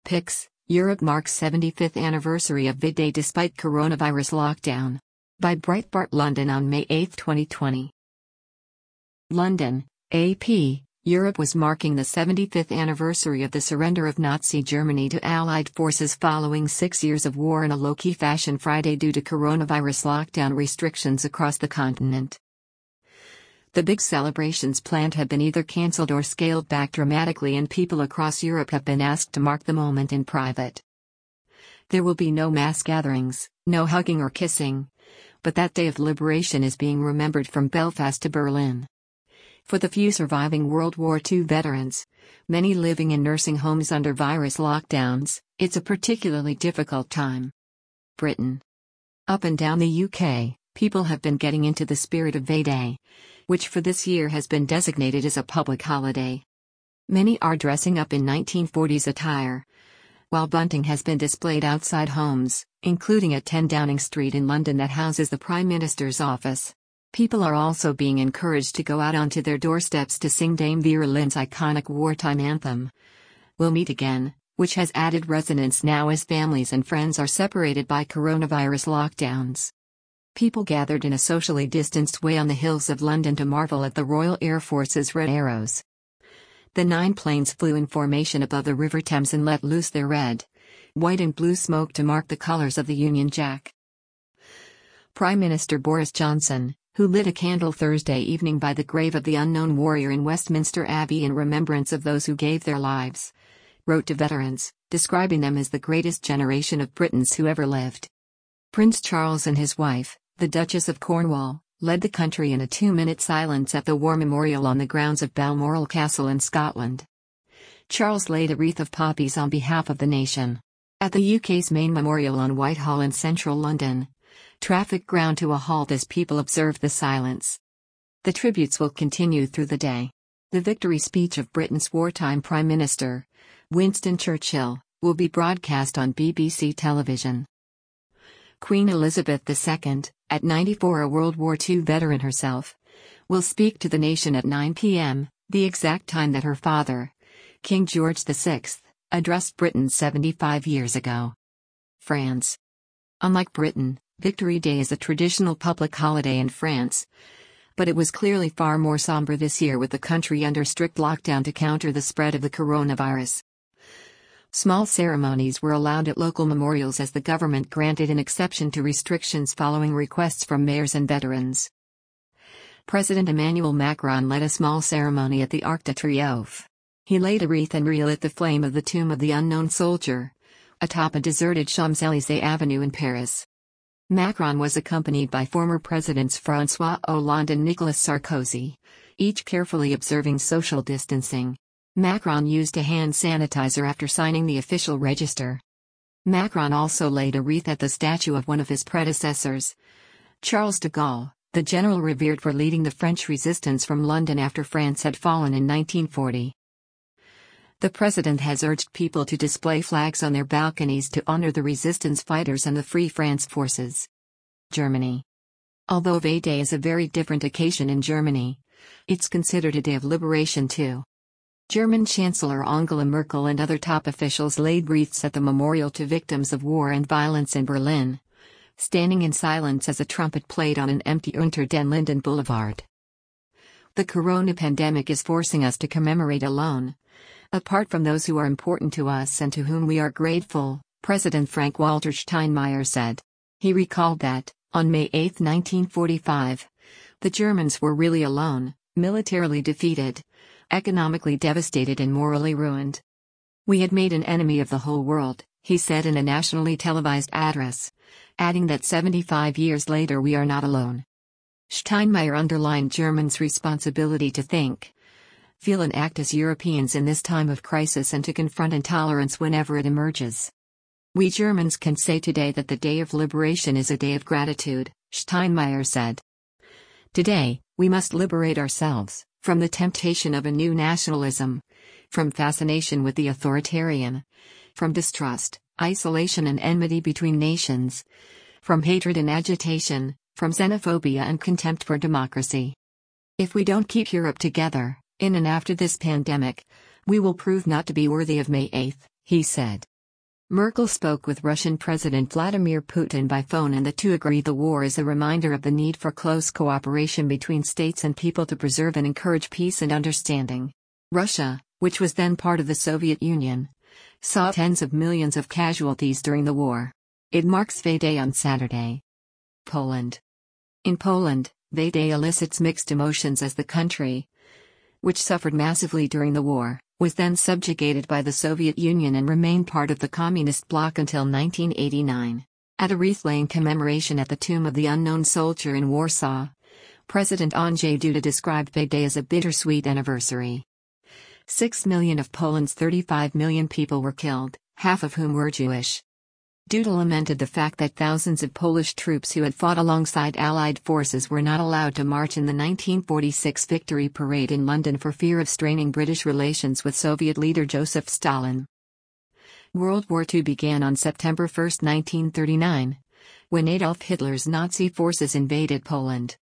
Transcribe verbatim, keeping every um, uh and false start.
Pics, Europe marks seventy-fifth anniversary of V-Day despite coronavirus lockdown. By Breitbart London on May eighth twenty twenty. London, A P, Europe was marking the seventy-fifth anniversary of the surrender of Nazi Germany to Allied forces following six years of war in a low-key fashion Friday due to coronavirus lockdown restrictions across the continent. The big celebrations planned have been either cancelled or scaled back dramatically, and people across Europe have been asked to mark the moment in private. There will be no mass gatherings, no hugging or kissing. But that day of liberation is being remembered from Belfast to Berlin. For the few surviving World War Two veterans, many living in nursing homes under virus lockdowns, it's a particularly difficult time. Britain. Up and down the U K, people have been getting into the spirit of V-Day, which for this year has been designated as a public holiday. Many are dressing up in nineteen forties attire, while bunting has been displayed outside homes, including at ten Downing Street in London that houses the Prime Minister's office. People are also being encouraged to go out onto their doorsteps to sing Dame Vera Lynn's iconic wartime anthem, "We'll Meet Again," which has added resonance now as families and friends are separated by coronavirus lockdowns. People gathered in a socially distanced way on the hills of London to marvel at the Royal Air Force's Red Arrows. The nine planes flew in formation above the River Thames and let loose their red, white and blue smoke to mark the colours of the Union Jack. Prime Minister Boris Johnson, who lit a candle Thursday evening by the grave of the unknown warrior in Westminster Abbey in remembrance of those who gave their lives, wrote to veterans, describing them as the greatest generation of Britons who ever lived. Prince Charles and his wife, the Duchess of Cornwall, led the country in a two-minute silence at the War Memorial on the grounds of Balmoral Castle in Scotland. Charles laid a wreath of poppies on behalf of the nation. At the U K's main memorial on Whitehall in central London, traffic ground to a halt as people observed the silence. The tributes will continue through the day. The victory speech of Britain's wartime Prime Minister, Winston Churchill, will be broadcast on B B C television. Queen Elizabeth the Second, at ninety-four, a World War Two veteran herself, will speak to the nation at nine p m, the exact time that her father, King George the Sixth, addressed Britain seventy-five years ago. France. Unlike Britain, Victory Day is a traditional public holiday in France, but it was clearly far more somber this year with the country under strict lockdown to counter the spread of the coronavirus. Small ceremonies were allowed at local memorials as the government granted an exception to restrictions following requests from mayors and veterans. President Emmanuel Macron led a small ceremony at the Arc de Triomphe. He laid a wreath and relit the flame of the tomb of the unknown soldier, atop a deserted Champs-Élysées Avenue in Paris. Macron was accompanied by former presidents François Hollande and Nicolas Sarkozy, each carefully observing social distancing. Macron used a hand sanitizer after signing the official register. Macron also laid a wreath at the statue of one of his predecessors, Charles de Gaulle, the general revered for leading the French resistance from London after France had fallen in nineteen forty. The president has urged people to display flags on their balconies to honor the resistance fighters and the Free France forces. Germany. Although V-Day is a very different occasion in Germany, it's considered a day of liberation too. German Chancellor Angela Merkel and other top officials laid wreaths at the memorial to victims of war and violence in Berlin, standing in silence as a trumpet played on an empty Unter den Linden Boulevard. The corona pandemic is forcing us to commemorate alone, apart from those who are important to us and to whom we are grateful, President Frank-Walter Steinmeier said. He recalled that, on May eighth nineteen forty-five, the Germans were really alone, militarily defeated, economically devastated and morally ruined. We had made an enemy of the whole world, he said in a nationally televised address, adding that seventy-five years later we are not alone. Steinmeier underlined Germans' responsibility to think, feel and act as Europeans in this time of crisis and to confront intolerance whenever it emerges. We Germans can say today that the day of liberation is a day of gratitude, Steinmeier said. Today, we must liberate ourselves from the temptation of a new nationalism, from fascination with the authoritarian, from distrust, isolation and enmity between nations, from hatred and agitation, from xenophobia and contempt for democracy. If we don't keep Europe together, in and after this pandemic, we will prove not to be worthy of May eighth, he said. Merkel spoke with Russian President Vladimir Putin by phone, and the two agreed the war is a reminder of the need for close cooperation between states and people to preserve and encourage peace and understanding. Russia, which was then part of the Soviet Union, saw tens of millions of casualties during the war. It marks V-Day on Saturday. Poland. In Poland, V-Day elicits mixed emotions as the country, which suffered massively during the war, was then subjugated by the Soviet Union and remained part of the communist bloc until nineteen eighty-nine. At a wreath-laying commemoration at the Tomb of the Unknown Soldier in Warsaw, President Andrzej Duda described V-Day as a bittersweet anniversary. Six million of Poland's thirty-five million people were killed, half of whom were Jewish. Duda lamented the fact that thousands of Polish troops who had fought alongside Allied forces were not allowed to march in the nineteen forty-six Victory Parade in London for fear of straining British relations with Soviet leader Joseph Stalin. World War Two began on September first, nineteen thirty-nine, when Adolf Hitler's Nazi forces invaded Poland.